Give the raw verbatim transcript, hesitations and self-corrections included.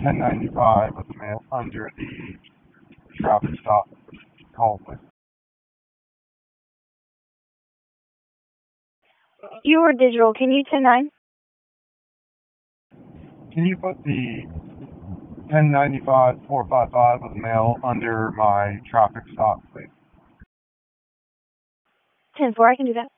ten ninety-five with the mail under the traffic stop call, please. You were digital. Can you ten nine? Can you put the ten ninety-five four five five with mail under my traffic stop, please? ten four, I can do that.